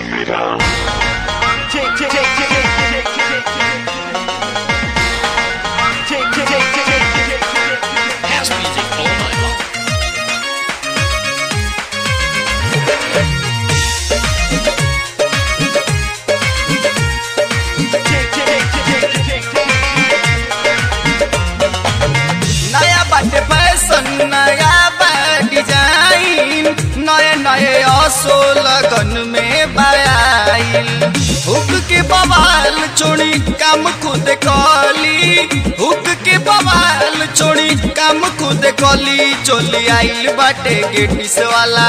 नए नए आसो लगन में बायाइल हुक के बवाल चोड़ी काम खुद कली हुक के बवाल चोड़ी काम खुद कली चोली आइल बाटे गेटिस वाला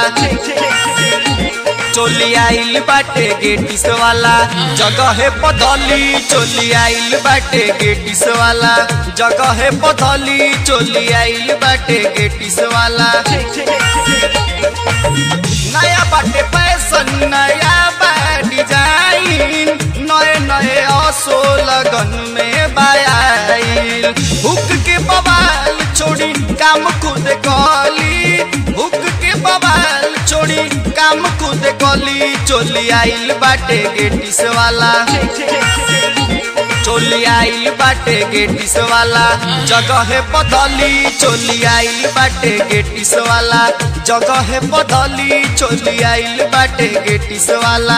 चोली आइल बाटे गेटिस वाला जगह पधली चोली आइल बाटे गेटिस वाला जगह पधली चोली आइल बाटे गेटिस वाला नया बाटे फैशन नया बा डिजाइन नए नए आसो लगन में बायाइल हुक के बवाल छोड़ी काम खुद कली हुक के बवाल छोड़ी काम खुद कली चोली आइल बाटे गेटिस वाला चोली आइल बाटे गेटिस वाला जगह पधली चोली आइल बाटे गेटिस वाला जगह पधली चोली आइल बाटे गेटिस वाला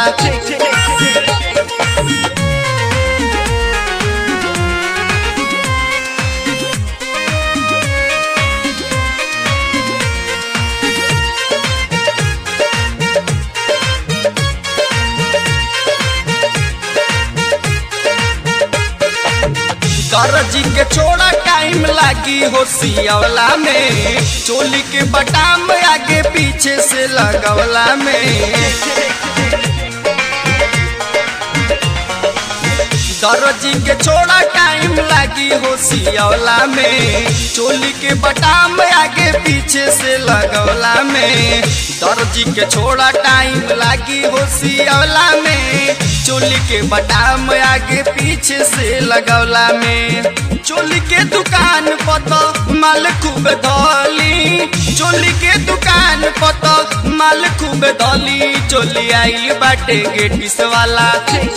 दर्जी के छोड़ा टाइम लागी हो सियवला में चोली के बटाम आगे पीछे से लगवला में दर्जी के छोड़ा टाइम लागी हो सियवला में चोली के बटाम आगे पीछे से लगवला में दर्जी के छोड़ा टाइम लागी हो सियवला में चोली के बटाम आगे पीछे से लगवला में चोली के दुकान पत माल खूब धली चोली के दुकान पत माल खूब धली चोली आइल बाटे गेटिस वाला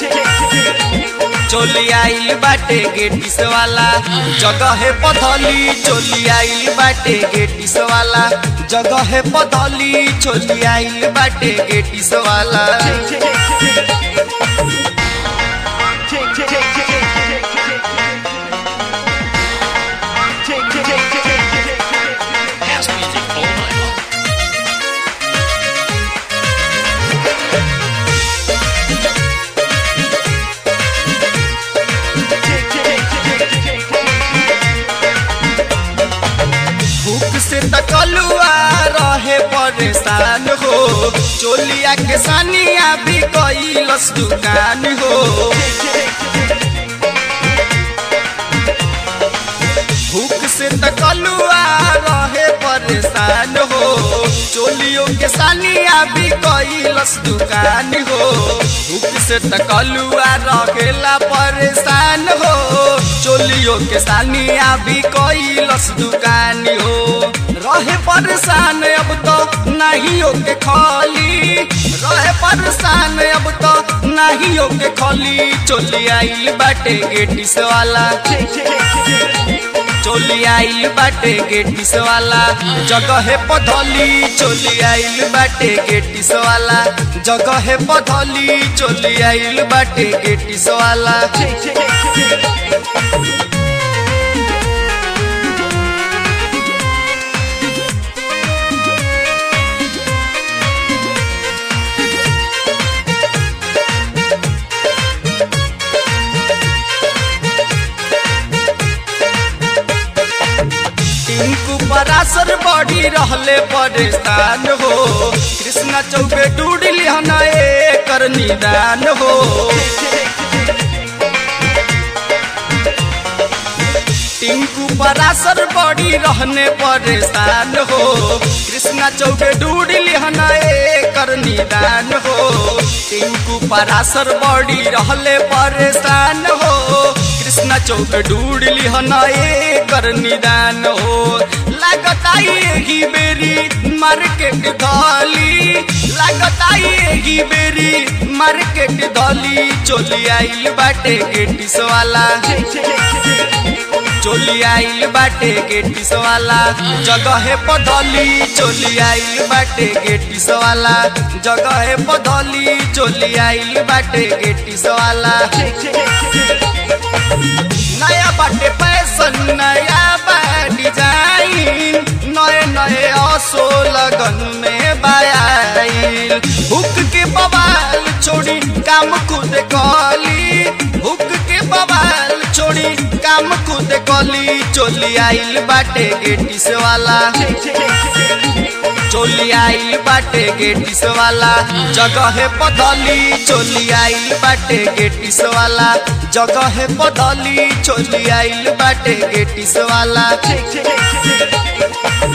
चोली आइल बाटे गेटिस वाला जगह पधली चोली आइल बाटे गेटिस वाला जगह पधली चोली आइल बाटे गेटिस वाला से तकलुआ रहे परेशान हो चोलिया के सानिया भी कैलस दुकान हो भूख से तकलुआ रहे परेशान हो चोलियों के सानिया भी कैलस दुकान हो भूख से तकलुआ रहेला परेशान हो चोलियों के सानिया भी कैलस दुकान हो रहे परेशान अब तो नहीं होके खाली रहे परेशान अब तो नहीं होके खाली चोली आइल बाटे गेटिस वाला चोली आइल बाटे गेटिस वाला जगह पधली चोली आइल बाटे गेटिस वाला जगह पधली चोली आइल बाटे गेटिस वाला परासर बड़ी रहले परेशान हो कृष्णा चौबे डूडली हना एकर निदान हो टिंकू परासर बड़ी रहने परेशान हो कृष्णा चौबे डूडली हना एकर निदान हो टिंकू परासर बड़ी रहले परेशान हो कृष्णा चौक डूडली हना एकर निदान हो लागताई एही बेरी मार्केट धली लागताई एही बेरी मार्केट दली चोली आइल बाटे गेटिस वाला चोली आइल बाटे गेटिस वाला जगह पदली चोली आइल बाटे गेटिस वाला जगह पदली चोली आइल बाटे गेटिस वाला नया बाटे फैशन नया बा डिजाइन नए नए असो लगन में बायाइल हुक के बवाल छोड़ी काम खुद कली हुक के बवाल छोड़ी काम खुद कली चोली आइल बाटे गेटिस वाला चोली आइल बाटे गेटिस वाला जगह पदली चोली आइल बाटे गेटिस वाला जगह पदली चोली आइल बाटे गेटिस वाला